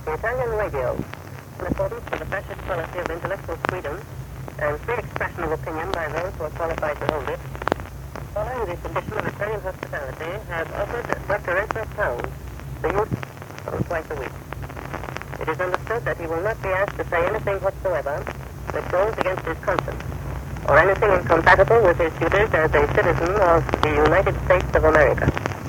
The Italian radio, in accordance with the fascist policy of intellectual freedom and free expression of opinion by those who are qualified to hold it, following the condition of Italian hospitality, has offered Dr. Ezra Pound the use of twice a week. It is understood that he will not be asked to say anything whatsoever that goes against his conscience, or anything incompatible with his duties as a citizen of the United States of America.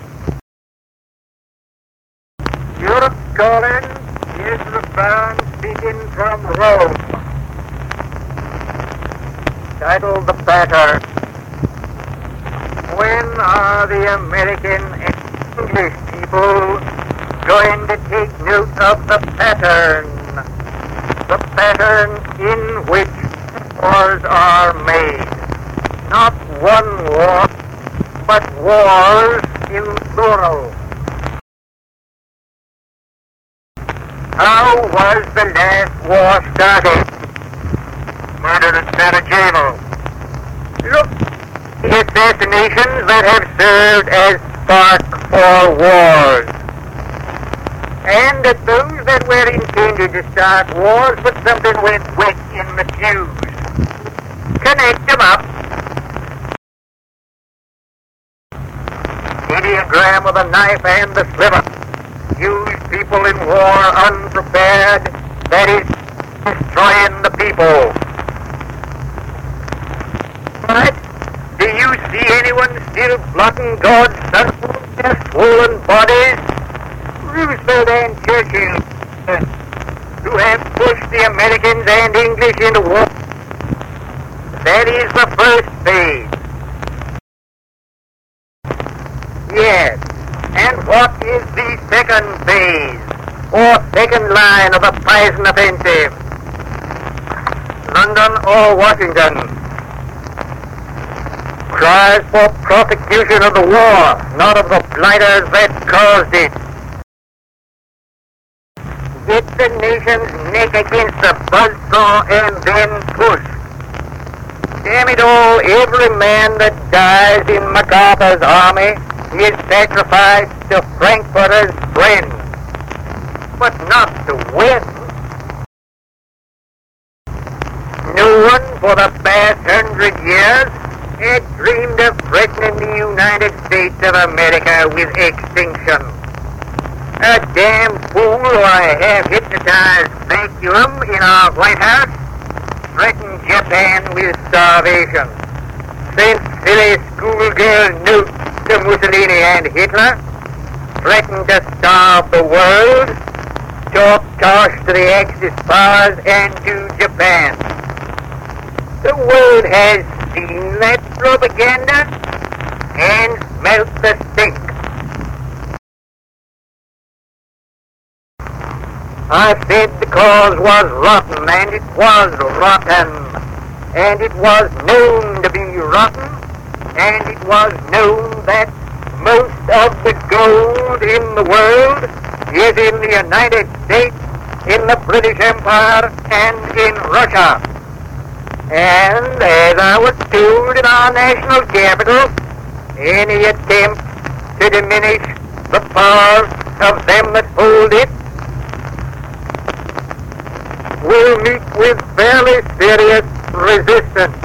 Europe calling, Ezra Pound speaking from Rome. Titled The Pattern. When are the American and English people going to take note of the pattern? The pattern in which wars are made. Not one war, but wars in plural. How was the last war started? Murder at Sarajevo. Look, the assassinations that have served as spark for wars. And that those that were intended to start wars, but something went wet in the fuse. Connect them up. Ideogram of the knife and the sliver. Use people in war unprepared, that is, destroying the people. But do you see anyone still blocking God's sun with their swollen bodies? Roosevelt and Churchill, who have pushed the Americans and English into war. That is the first phase. Yes. And what is the second phase, or second line of the Poison Offensive? London or Washington? Cries for prosecution of the war, not of the blighters that caused it. Get the nation's neck against the buzzsaw and then push. Damn it all, every man that dies in MacArthur's army is sacrificed to Frankfurter's friends, but not to win. No one for the past 100 years had dreamed of threatening the United States of America with extinction. A damn fool or a half-hypnotized vacuum in our White House threatened Japan with starvation. Sent silly schoolgirl notes to Mussolini and Hitler, threatened to starve the world, talked tosh to the Axis powers and to Japan. The world has seen that propaganda and smelt the stink. I said the cause was rotten, and it was rotten, and it was known to be rotten, and it was known that most of the gold in the world is in the United States, in the British Empire, and in Russia. And as I was told in our national capital, any attempt to diminish the power of them that hold it will meet with fairly serious resistance.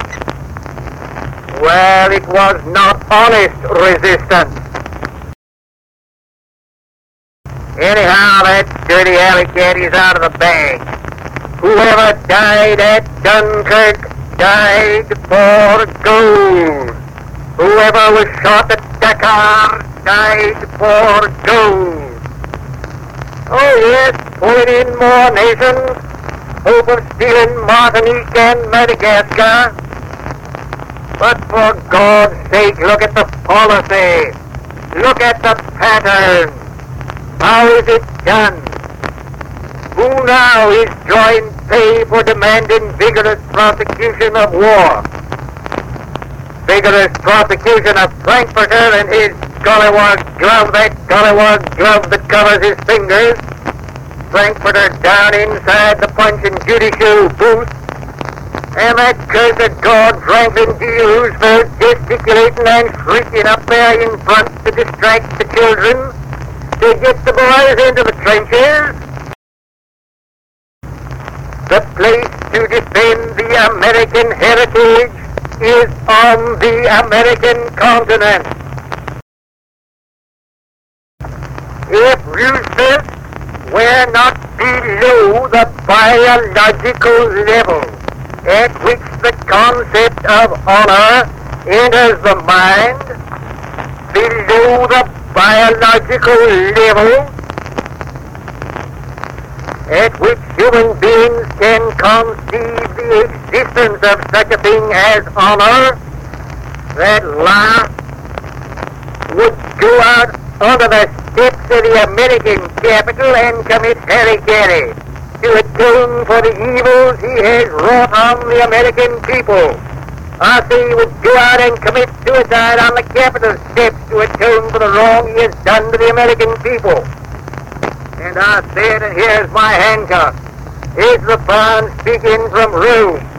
Well, it was not honest resistance. Anyhow, that dirty alley cat is out of the bag. Whoever died at Dunkirk died for gold. Whoever was shot at Dakar died for gold. Oh yes, pulling in more nations, hope of stealing Martinique and Madagascar. But for God's sake, look at the policy. Look at the pattern. How is it done? Who now is drawing pay for demanding vigorous prosecution of war? Vigorous prosecution of Frankfurter and his gollywog glove, that gollywog glove that covers his fingers. Frankfurter down inside the Punch and Judy show booth. And that cursed God Franklin D. Roosevelt gesticulating and shrieking up there in front to distract the children, to get the boys into the trenches. The place to defend the American heritage is on the American continent. If Roosevelt were not below the biological level at which the concept of honor enters the mind, below the biological level at which human beings can conceive the existence of such a thing as honor, that life would go out under the steps of the American Capitol and commit harry-carry to atone for the evils he has wrought on the American people. I say he would go out and commit suicide on the Capitol steps to atone for the wrong he has done to the American people. And I said, and here's my handcuff. Here's the bond speaking from Rome.